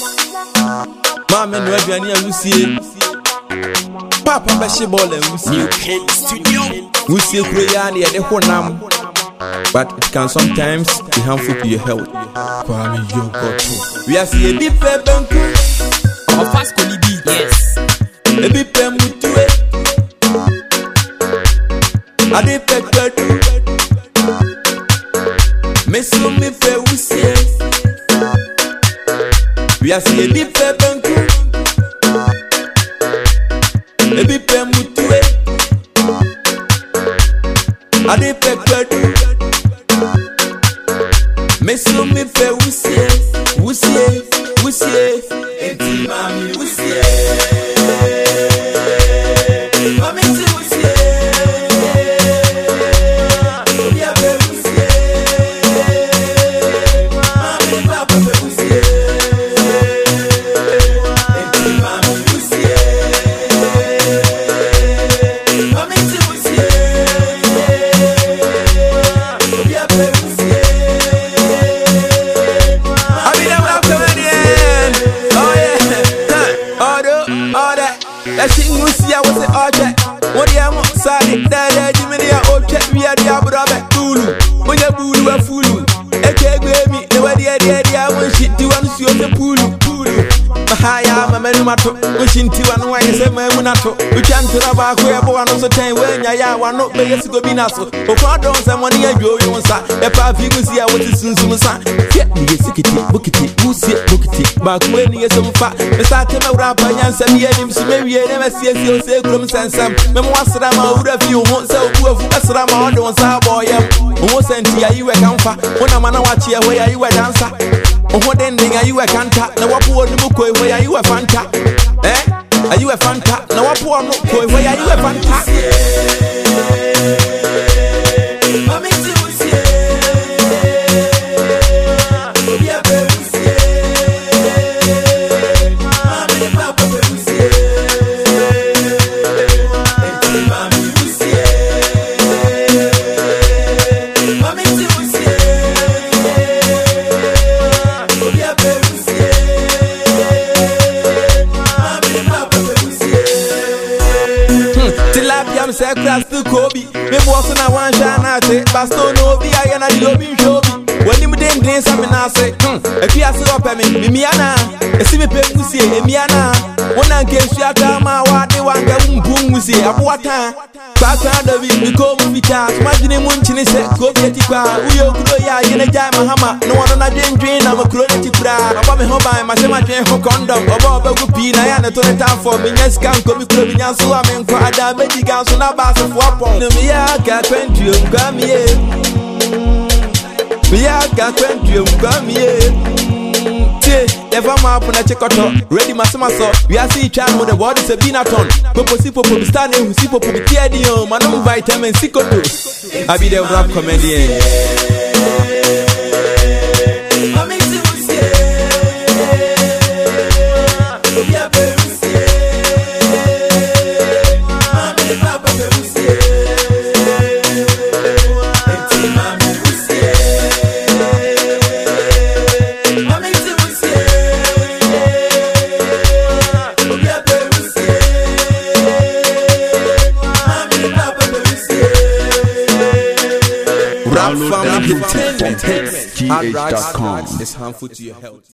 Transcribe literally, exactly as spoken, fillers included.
Mama no aduane a wusie. Papa be she ball and wusie. Studio. Wusie kuro ya na ye de honam. But it can sometimes be harmful to your health. Kwame Yogurt. We are see a big pebanku. Of fast quality. Yes. A big pemutue. A big pepedu. Mesu mi fe wusie. We are see a big pebanku. A big pemutue. A big pepedu. Mesu mi fe wusie, wusie, wusie. Eti mami wusie, mami ti wusie. Ya be wusie, mami papa be wusie. Eti mami wusie, mami ti wusie. Ya be wusie. That shit you see, I was an object. What the hell, sorry, that Jimmy, I object, we are the Abrabe, Tulu. When you boo, a fool. A cake baby, the way the idea, I want shit to answer the pool. Mahaya, my man, mato, wishing to one way, say, my munato. We can't tell about where one of the time when I want not pay us to go be naso. Or pardon, someone here, you want that. If I figure see, I want to soon soon son. Get me a sickity, bookity, who's it, bookity. Back when you get some fat, the start to my rapper, and some year, so maybe I never see you say, Grums and some. Memoirs that I'm out of you, won't sell two of us around my own side boy. Who sent you a camper? When I'm on a watch here, where you a dancer? Oh, what ending are you a canter? Now, what poor Muko, where are you a fanta? Eh? Are you a fanta? Now, what poor Muko, where are you a fanta? Say class to Kobe, me boss na one shana say, Basto no be I na the obi shobi. When you den den some na say, hmm, if you ask up me, me miana, e si me pe pusi e miana. When I get you atama wa de wanga mbum musi abuata. Pasa da we me come vita, imagine mun chini say Kobe tikwa. Uyo kuro ya yene jai mahama, no one na dream dream na makro tikura. Aba me ho ban ma se ma dream ho condom, oba oba gu pi na ya na to the time for me yes can Kobe kuro bi nyanso amen ko ada meji ganso na bass of wapon. No me ya ka twenty you come here. Me ya ka twenty you come here. Never map on a check out. Ready, Massima so. We are see channel with the word is a binaton. Popo si popo standing who see popo tiadio. Manum vitamin sikoto. I be the rap comedian. Download that from G H dot com. It's harmful to your health.